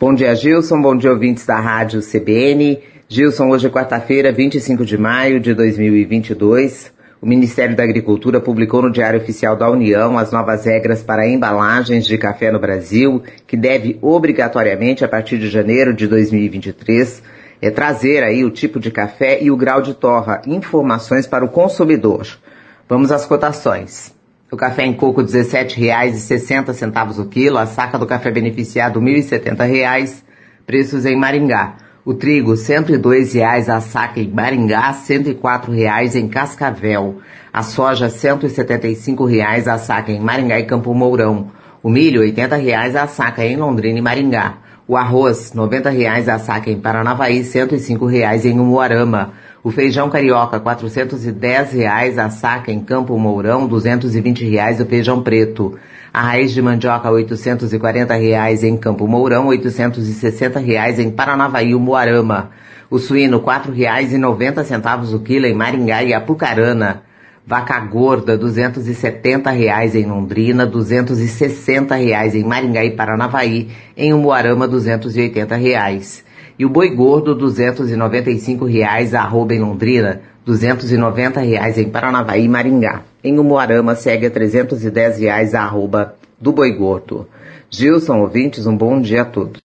Bom dia, Gilson. Bom dia, ouvintes da Rádio CBN. Gilson, hoje é quarta-feira, 25 de maio de 2022. O Ministério da Agricultura publicou no Diário Oficial da União as novas regras para embalagens de café no Brasil, que deve obrigatoriamente, a partir de janeiro de 2023, trazer aí o tipo de café e o grau de torra, informações para o consumidor. Vamos às cotações. O café em coco, R$ 17,60 o quilo. A saca do café beneficiado, R$ 1.070. Preços em Maringá. O trigo, R$ 102 a saca em Maringá, R$ 104 em Cascavel. A soja, R$ 175 a saca em Maringá e Campo Mourão. O milho, R$ 80 a saca em Londrina e Maringá. O arroz, R$ 90 a saca em Paranavaí, R$ 105 em Umuarama. O feijão carioca, R$ 410 a saca em Campo Mourão, R$ 220 o feijão preto. A raiz de mandioca, R$ 840 em Campo Mourão, R$ 860 em Paranavaí e Umuarama. O suíno, R$ 4,90 o quilo em Maringá e Apucarana. Vaca gorda, R$ 270 em Londrina, R$ 260 em Maringá e Paranavaí, em Umuarama, R$ 280. E o boi gordo, R$ 295 arroba em Londrina, R$ 290 em Paranavaí e Maringá. Em Umuarama segue a R$ 310 arroba do boi gordo. Gilson, ouvintes, um bom dia a todos.